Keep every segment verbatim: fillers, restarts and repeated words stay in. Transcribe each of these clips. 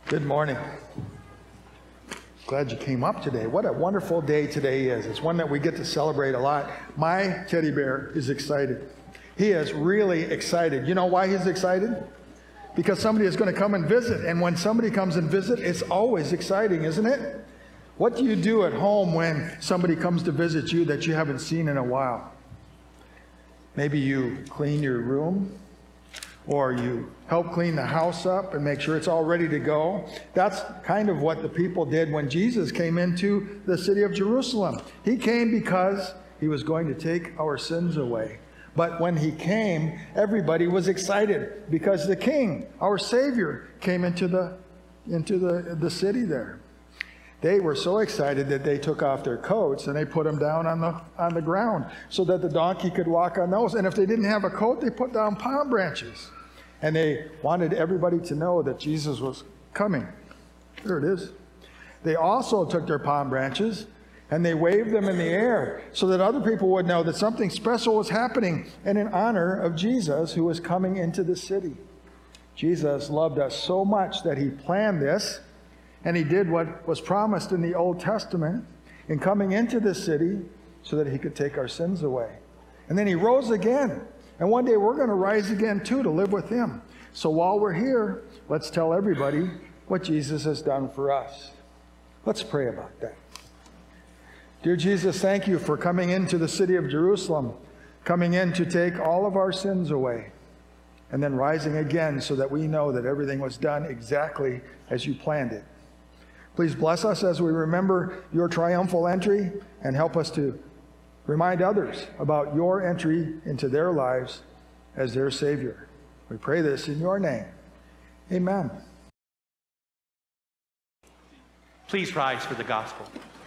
Good morning. Glad you came up today. What a wonderful day today is. It's one that we get to celebrate a lot. My teddy bear is excited. He is really excited. You know why he's excited? Because somebody is going to come and visit. And when somebody comes and visit, it's always exciting, isn't it? What do you do at home when somebody comes to visit you that you haven't seen in a while? Maybe you clean your room, or you help clean the house up and make sure it's all ready to go. That's kind of what the people did when Jesus came into the city of Jerusalem. He came because he was going to take our sins away. But when he came, everybody was excited because the King, our Savior, came into the, into the, the city there. They were so excited that they took off their coats and they put them down on the, on the ground so that the donkey could walk on those. And if they didn't have a coat, they put down palm branches. And they wanted everybody to know that Jesus was coming. There it is. They also took their palm branches and they waved them in the air so that other people would know that something special was happening and in honor of Jesus who was coming into the city. Jesus loved us so much that he planned this, and he did what was promised in the Old Testament in coming into the city so that he could take our sins away. And then he rose again. And one day we're going to rise again too to live with him. So while we're here, let's tell everybody what Jesus has done for us. Let's pray about that. Dear Jesus, thank you for coming into the city of Jerusalem, coming in to take all of our sins away, and then rising again so that we know that everything was done exactly as you planned it. Please bless us as we remember your triumphal entry and help us to remind others about your entry into their lives as their Savior. We pray this in your name. Amen. Please rise for the gospel.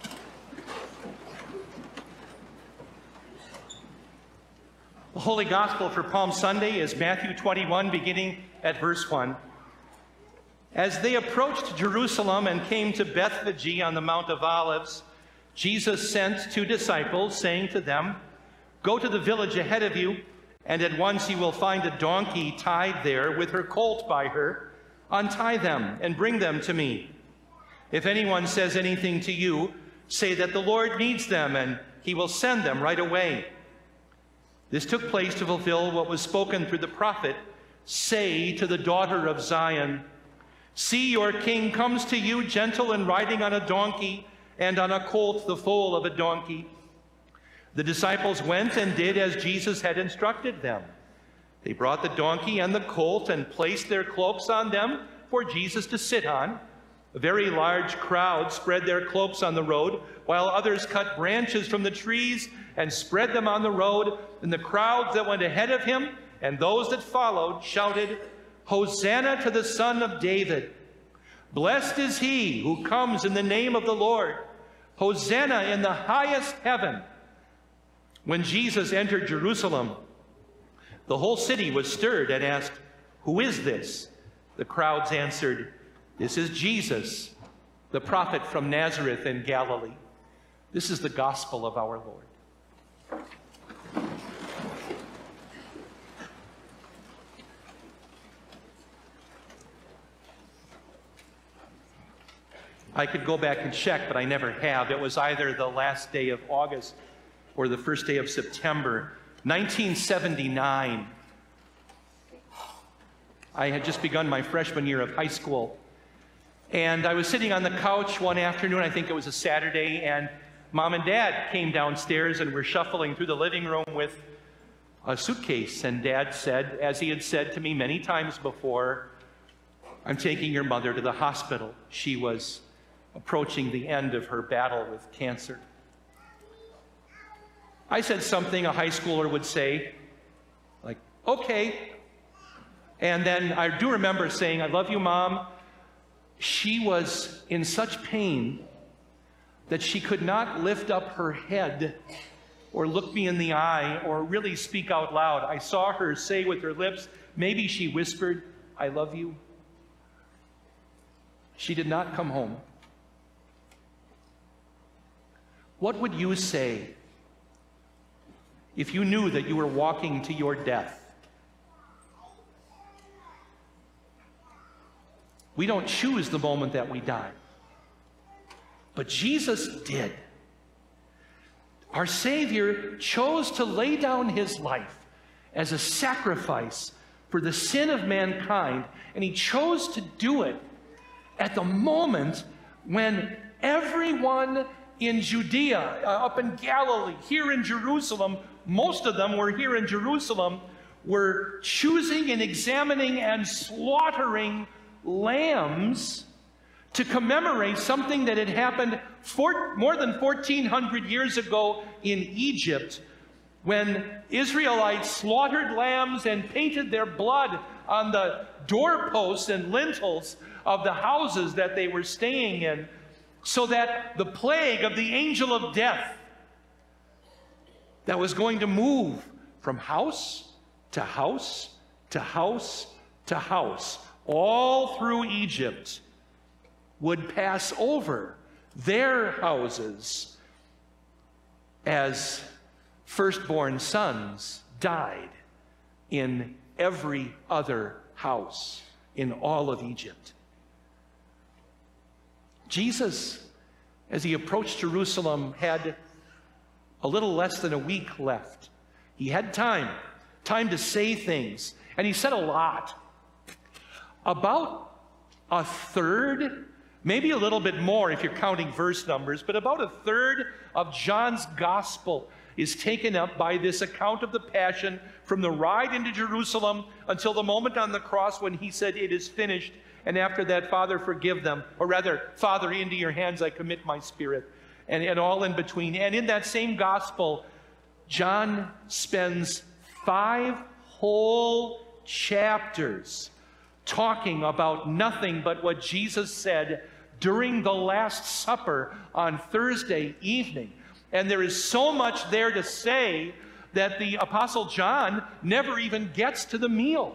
The Holy Gospel for Palm Sunday is Matthew twenty-one, beginning at verse one. As they approached Jerusalem and came to Bethphage on the Mount of Olives, Jesus sent two disciples, saying to them, "Go to the village ahead of you, and at once you will find a donkey tied there with her colt by her. Untie them and bring them to me. If anyone says anything to you, say that the Lord needs them, and he will send them right away." This took place to fulfill what was spoken through the prophet, "Say to the daughter of Zion, see, your king comes to you gentle and riding on a donkey, and on a colt, the foal of a donkey." The disciples went and did as Jesus had instructed them. They brought the donkey and the colt and placed their cloaks on them for Jesus to sit on. A very large crowd spread their cloaks on the road, while others cut branches from the trees and spread them on the road. And the crowds that went ahead of him and those that followed shouted, "Hosanna to the Son of David! Blessed is he who comes in the name of the Lord! Hosanna in the highest heaven!" When Jesus entered Jerusalem, the whole city was stirred and asked, "Who is this?" The crowds answered, "This is Jesus, the prophet from Nazareth in Galilee." This is the gospel of our Lord. I could go back and check, but I never have. It was either the last day of August or the first day of September, nineteen seventy-nine. I had just begun my freshman year of high school. And I was sitting on the couch one afternoon, I think it was a Saturday, and Mom and Dad came downstairs and were shuffling through the living room with a suitcase. And Dad said, as he had said to me many times before, "I'm taking your mother to the hospital. She was approaching the end of her battle with cancer." I said something a high schooler would say, like, "Okay." And then I do remember saying, "I love you, Mom." She was in such pain that she could not lift up her head or look me in the eye or really speak out loud. I saw her say with her lips, maybe she whispered, "I love you." She did not come home. What would you say if you knew that you were walking to your death? We don't choose the moment that we die. But Jesus did. Our Savior chose to lay down his life as a sacrifice for the sin of mankind, and he chose to do it at the moment when everyone in Judea, uh, up in Galilee, here in Jerusalem, most of them were here in Jerusalem, were choosing and examining and slaughtering lambs to commemorate something that had happened for, more than fourteen hundred years ago in Egypt, when Israelites slaughtered lambs and painted their blood on the doorposts and lintels of the houses that they were staying in, so that the plague of the angel of death that was going to move from house to house to house to house all through Egypt would pass over their houses as firstborn sons died in every other house in all of Egypt. Jesus, as he approached Jerusalem, had a little less than a week left. He had time, time to say things, and he said a lot. About a third, maybe a little bit more if you're counting verse numbers, but about a third of John's gospel is taken up by this account of the Passion, from the ride into Jerusalem until the moment on the cross when he said, "It is finished." And after that, "Father, forgive them." Or rather, "Father, into your hands I commit my spirit." And, and all in between. And in that same gospel, John spends five whole chapters talking about nothing but what Jesus said during the Last Supper on Thursday evening. And there is so much there to say that the Apostle John never even gets to the meal.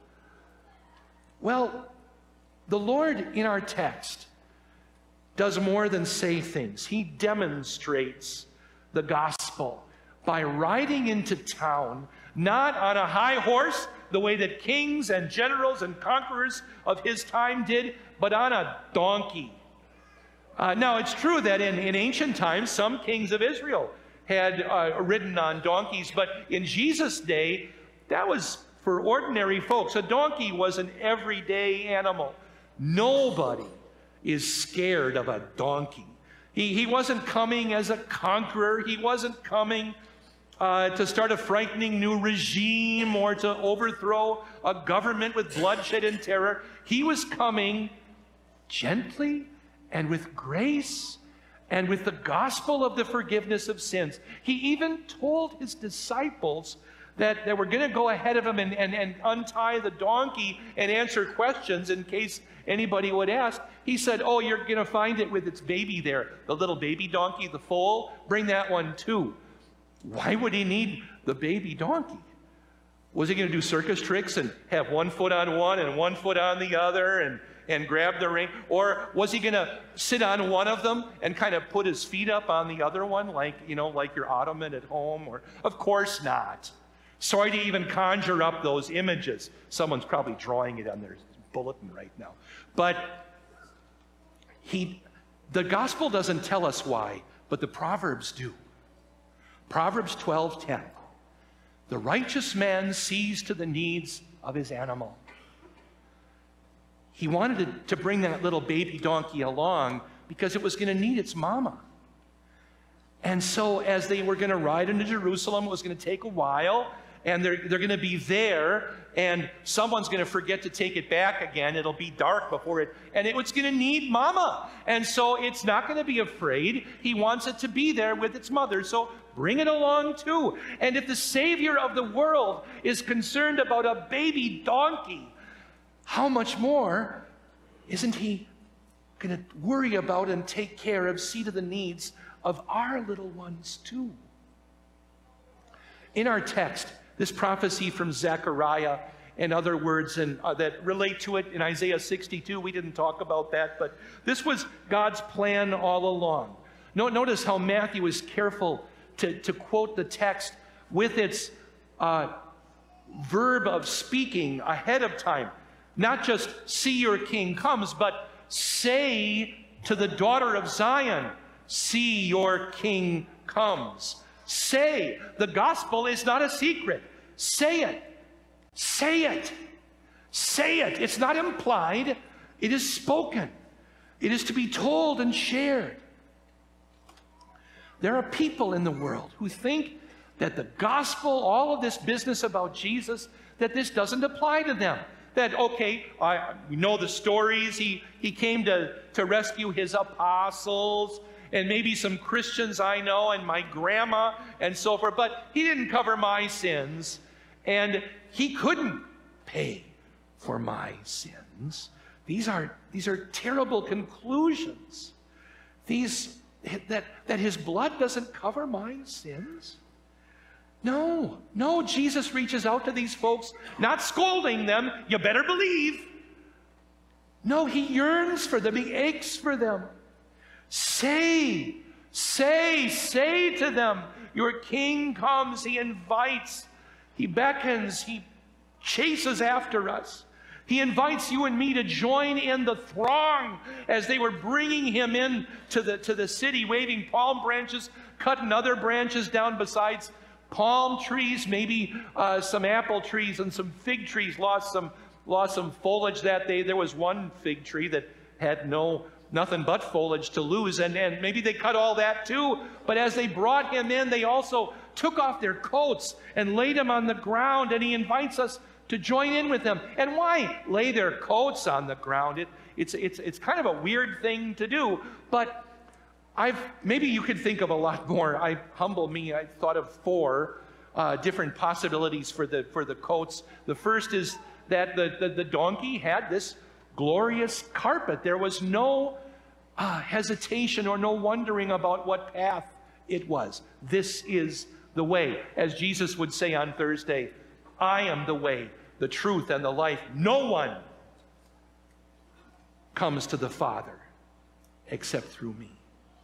Well, the Lord in our text does more than say things. He demonstrates the gospel by riding into town, not on a high horse, the way that kings and generals and conquerors of his time did, but on a donkey. Uh, now, it's true that in, in ancient times, some kings of Israel had uh, ridden on donkeys, but in Jesus' day, that was for ordinary folks. A donkey was an everyday animal. Nobody is scared of a donkey. He, he wasn't coming as a conqueror. He wasn't coming uh, to start a frightening new regime or to overthrow a government with bloodshed and terror. He was coming gently and with grace and with the gospel of the forgiveness of sins. He even told his disciples that they were going to go ahead of him and, and, and untie the donkey and answer questions in case anybody would ask. He said, "Oh, you're going to find it with its baby there, the little baby donkey, the foal. Bring that one too." Why would he need the baby donkey? Was he going to do circus tricks and have one foot on one and one foot on the other and, and grab the rein? Or was he going to sit on one of them and kind of put his feet up on the other one, like, you know, like your ottoman at home? Or, of course not. Sorry to even conjure up those images. Someone's probably drawing it on their bulletin right now. But he, the gospel doesn't tell us why, but the Proverbs do. Proverbs twelve ten. The righteous man sees to the needs of his animal. He wanted to, to bring that little baby donkey along because it was going to need its mama. And so as they were going to ride into Jerusalem, it was going to take a while, and they're, they're going to be there, and someone's going to forget to take it back again. It'll be dark before it, and it, it's going to need mama. And so it's not going to be afraid. He wants it to be there with its mother, so bring it along too. And if the Savior of the world is concerned about a baby donkey, how much more isn't he going to worry about and take care of, see to the needs of our little ones too? In our text, this prophecy from Zechariah and other words in, uh, that relate to it in Isaiah sixty-two, we didn't talk about that, but this was God's plan all along. No, notice how Matthew is careful to, to quote the text with its uh, verb of speaking ahead of time. Not just see your king comes, but say to the daughter of Zion, see your king comes. Say, the gospel is not a secret. Say it. Say it. Say it. It's not implied. It is spoken. It is to be told and shared. There are people in the world who think that the gospel, all of this business about Jesus, that this doesn't apply to them. That, okay, I, we know the stories. He, he came to, to rescue his apostles and maybe some Christians I know and my grandma and so forth, but he didn't cover my sins, and he couldn't pay for my sins. These are, these are terrible conclusions. These, that, that his blood doesn't cover my sins. No, no, Jesus reaches out to these folks, not scolding them, you better believe. No, he yearns for them, he aches for them. Say, say, say to them, your king comes, he invites, he beckons, he chases after us. He invites you and me to join in the throng as they were bringing him in to the, to the city, waving palm branches, cutting other branches down besides palm trees, maybe uh, some apple trees and some fig trees lost some, lost some foliage that day. There was one fig tree that had no, nothing but foliage to lose, and, and maybe they cut all that too. But as they brought him in, they also took off their coats and laid him on the ground, and he invites us to join in with them. And why lay their coats on the ground? It, it's, it's, it's kind of a weird thing to do, but I've, maybe you could think of a lot more. I, humble me, I thought of four uh, different possibilities for the, for the coats. The first is that the, the, the donkey had this glorious carpet. There was no uh, hesitation or no wondering about what path it was. This is the way. As Jesus would say on Thursday, I am the way, the truth, and the life. No one comes to the Father except through me.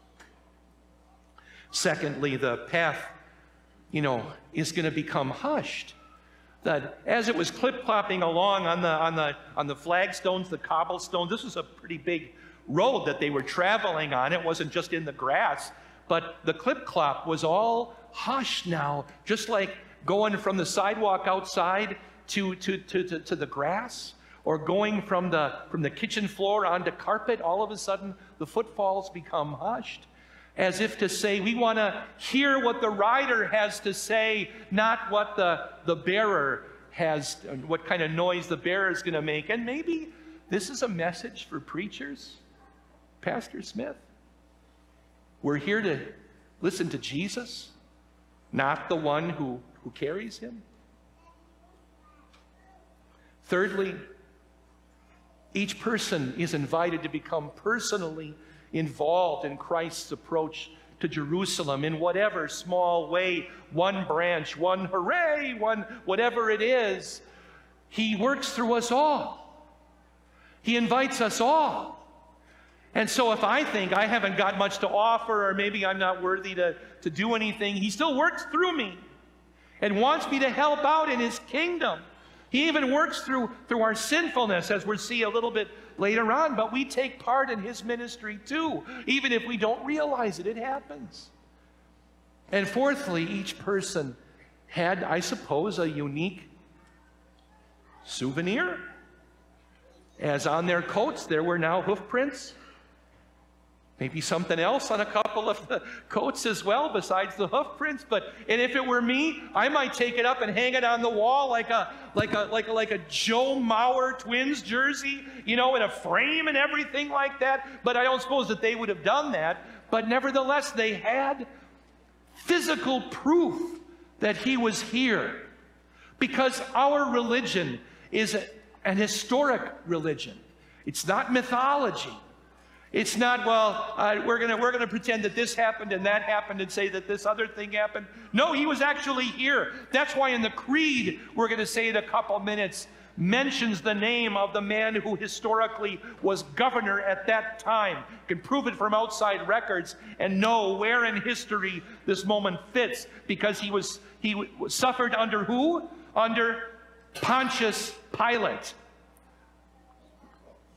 Secondly, the path, you know, is going to become hushed. That as it was clip-clopping along on the, on, the, on the flagstones, the cobblestones, this was a pretty big road that they were traveling on. It wasn't just in the grass, but the clip-clop was all hushed now, just like going from the sidewalk outside to, to, to, to, to the grass, or going from the, from the kitchen floor onto carpet. All of a sudden, the footfalls become hushed, as if to say, we want to hear what the rider has to say, not what the, the bearer has, what kind of noise the bearer is going to make. And maybe this is a message for preachers, Pastor Smith. We're here to listen to Jesus, not the one who, who carries him. Thirdly, each person is invited to become personally involved in Christ's approach to Jerusalem in whatever small way, one branch, one hooray, one whatever it is. He works through us all. He invites us all. And so if I think I haven't got much to offer, or maybe I'm not worthy to, to do anything, he still works through me and wants me to help out in his kingdom. He even works through, through our sinfulness, as we'll see a little bit later on, but we take part in his ministry too. Even if we don't realize it, it happens. And fourthly, each person had, I suppose, a unique souvenir. As on their coats, there were now hoof prints. Maybe something else on a couple of the coats as well, besides the hoof prints. But and if it were me, I might take it up and hang it on the wall like a like a like a like a Joe Mauer Twins jersey, you know, in a frame and everything like that. But I don't suppose that they would have done that. But nevertheless, they had physical proof that he was here, because our religion is a, an historic religion. It's not mythology. It's not, well, uh, we're going we're gonna pretend that this happened and that happened and say that this other thing happened. No, he was actually here. That's why in the creed, we're going to say in a couple minutes, mentions the name of the man who historically was governor at that time. You can prove it from outside records and know where in history this moment fits, because he was he suffered under who? Under Pontius Pilate.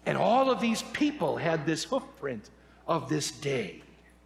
And all of these people had this hoof print of this day.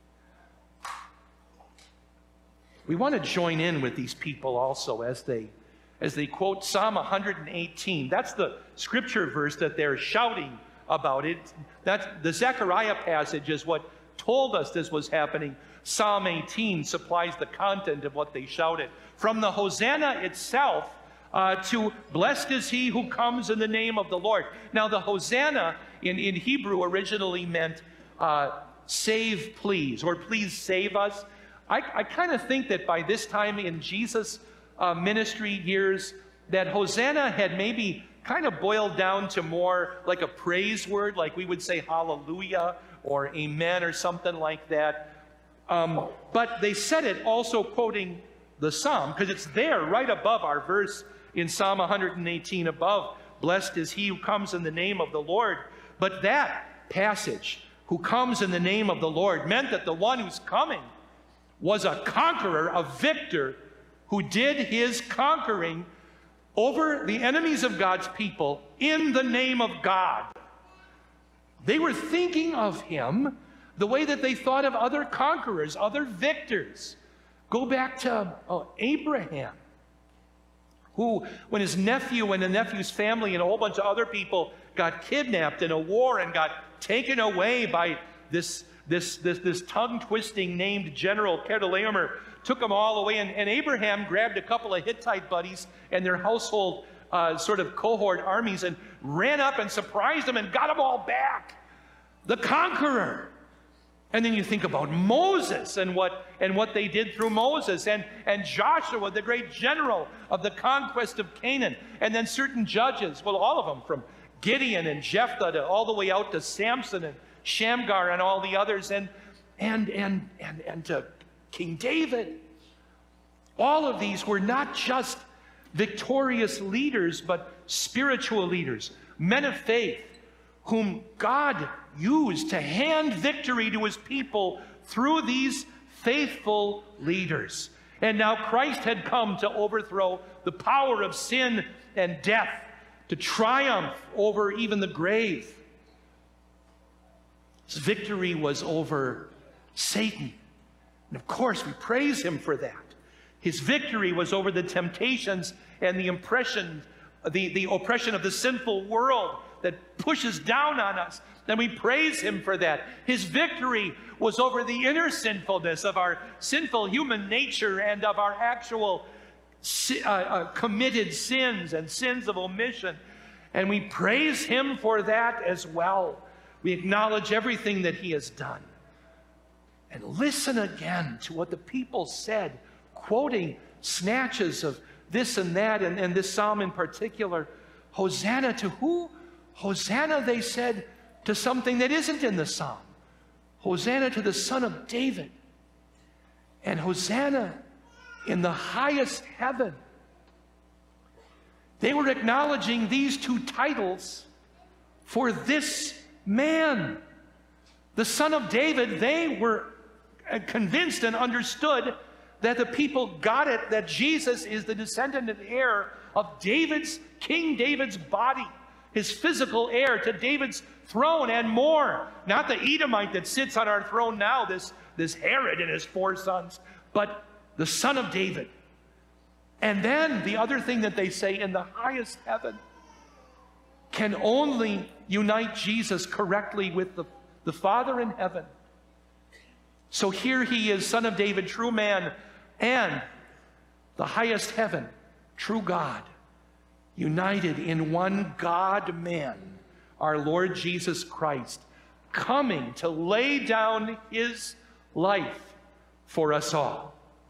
We want to join in with these people also as they, as they quote Psalm one hundred eighteen. That's the scripture verse that they're shouting about. It. That's, the Zechariah passage is what told us this was happening. Psalm eighteen supplies the content of what they shouted. From the Hosanna itself uh, to blessed is he who comes in the name of the Lord. Now the Hosanna in, in Hebrew originally meant uh, save please, or please save us. I, I kind of think that by this time in Jesus' uh, ministry years, that Hosanna had maybe kind of boiled down to more like a praise word, like we would say hallelujah or amen or something like that. Um, but they said it also quoting the psalm, because it's there right above our verse in Psalm one hundred eighteen above, blessed is he who comes in the name of the Lord. But that passage, who comes in the name of the Lord, meant that the one who's coming was a conqueror, a victor, who did his conquering over the enemies of God's people in the name of God. They were thinking of him the way that they thought of other conquerors, other victors. Go back to oh, Abraham, who, when his nephew and the nephew's family and a whole bunch of other people got kidnapped in a war and got taken away by this This, this, this tongue-twisting named General Chedorlaomer, took them all away. And, and Abraham grabbed a couple of Hittite buddies and their household uh, sort of cohort armies and ran up and surprised them and got them all back. The conqueror. And then you think about Moses and what, and what they did through Moses, and, and Joshua, the great general of the conquest of Canaan. And then certain judges, well, all of them, from Gideon and Jephthah to all the way out to Samson and Shamgar and all the others, and, and, and, and, and to King David. All of these were not just victorious leaders, but spiritual leaders, men of faith, whom God used to hand victory to his people through these faithful leaders. And now Christ had come to overthrow the power of sin and death, to triumph over even the grave. His victory was over Satan. And of course, we praise him for that. His victory was over the temptations and the impression, the, the oppression of the sinful world that pushes down on us. And we praise him for that. His victory was over the inner sinfulness of our sinful human nature and of our actual uh, uh, committed sins and sins of omission. And we praise him for that as well. We acknowledge everything that he has done. And listen again to what the people said, quoting snatches of this and that, and, and this psalm in particular. Hosanna to who? Hosanna, they said, to something that isn't in the psalm. Hosanna to the Son of David. And Hosanna in the highest heaven. They were acknowledging these two titles for this man, the Son of David. They were convinced and understood that the people got it, that Jesus is the descendant and heir of David's, King David's body, his physical heir to David's throne and more. Not the Edomite that sits on our throne now, this, this Herod and his four sons, but the Son of David. And then the other thing that they say, in the highest heaven, can only unite Jesus correctly with the, the Father in heaven. So here he is, Son of David, true man, and the highest heaven, true God, united in one God-man, our Lord Jesus Christ, coming to lay down his life for us all.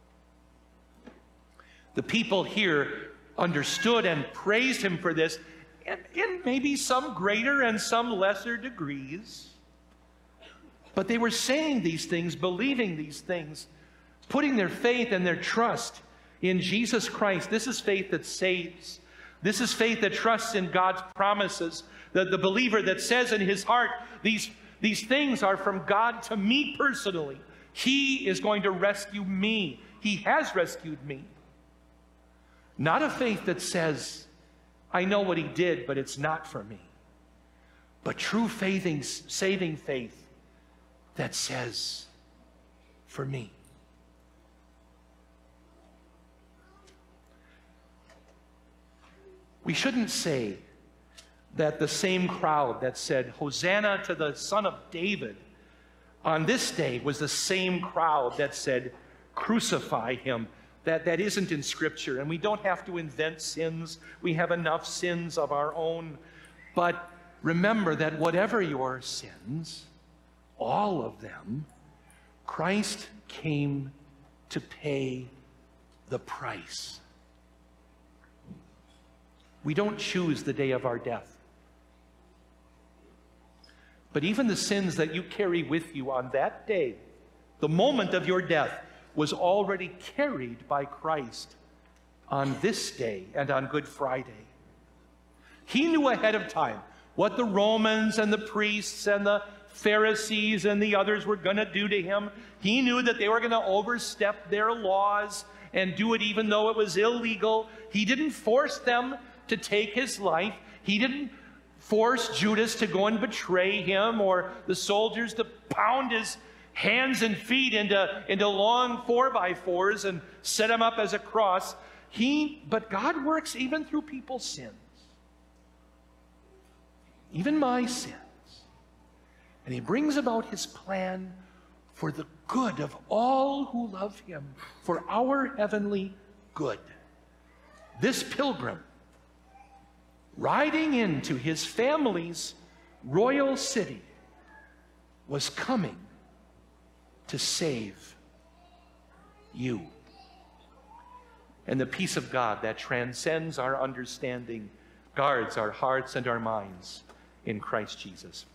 The people here understood and praised him for this, in, in maybe some greater and some lesser degrees. But they were saying these things, believing these things, putting their faith and their trust in Jesus Christ. This is faith that saves. This is faith that trusts in God's promises. The, the believer that says in his heart, these, these things are from God to me personally. He is going to rescue me. He has rescued me. Not a faith that says, I know what he did, but it's not for me. but true faithing, saving faith that says, for me. We shouldn't say that the same crowd that said, Hosanna to the Son of David, on this day was the same crowd that said, crucify him. That, that isn't in Scripture, and we don't have to invent sins. We have enough sins of our own. But remember that whatever your sins, all of them, Christ came to pay the price. We don't choose the day of our death. But even the sins that you carry with you on that day, the moment of your death, was already carried by Christ on this day and on Good Friday. He knew ahead of time what the Romans and the priests and the Pharisees and the others were going to do to him. He knew that they were going to overstep their laws and do it even though it was illegal. He didn't force them to take his life. He didn't force Judas to go and betray him, or the soldiers to pound his hands and feet into, into long four by fours and set him up as a cross. He, but God works even through people's sins. Even my sins. And he brings about his plan for the good of all who love him, for our heavenly good. This pilgrim, riding into his family's royal city, was coming to save you. And the peace of God that transcends our understanding guards our hearts and our minds in Christ Jesus.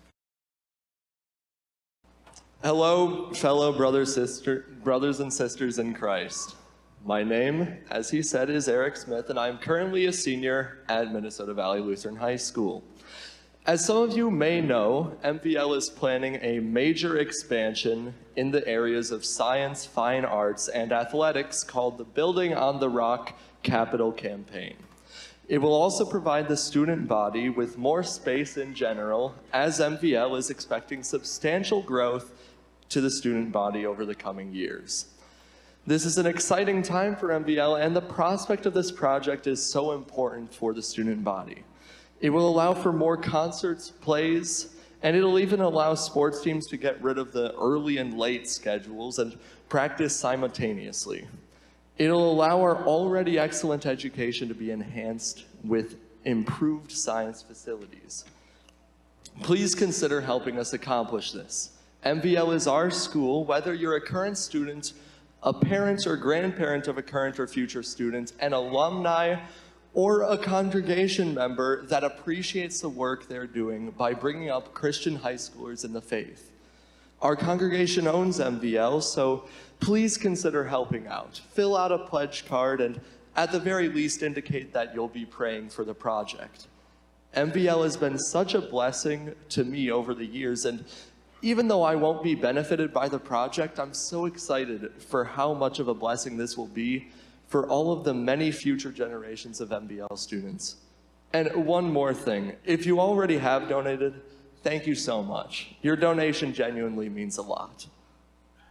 Hello, fellow brothers, sister, brothers and sisters in Christ. My name, as he said, is Eric Smith, and I'm currently a senior at Minnesota Valley Lutheran High School. As some of you may know, M V L is planning a major expansion in the areas of science, fine arts, and athletics called the Building on the Rock Capital Campaign. It will also provide the student body with more space in general, as M V L is expecting substantial growth to the student body over the coming years. This is an exciting time for M V L, and the prospect of this project is so important for the student body. It will allow for more concerts, plays, and it'll even allow sports teams to get rid of the early and late schedules and practice simultaneously. It'll allow our already excellent education to be enhanced with improved science facilities. Please consider helping us accomplish this. M V L is our school, whether you're a current student, a parent or grandparent of a current or future student, an alumni, or a congregation member that appreciates the work they're doing by bringing up Christian high schoolers in the faith. Our congregation owns M V L, so please consider helping out. Fill out a pledge card and at the very least indicate that you'll be praying for the project. M V L has been such a blessing to me over the years, and even though I won't be benefited by the project, I'm so excited for how much of a blessing this will be for all of the many future generations of M V L students. And one more thing, if you already have donated, thank you so much. Your donation genuinely means a lot.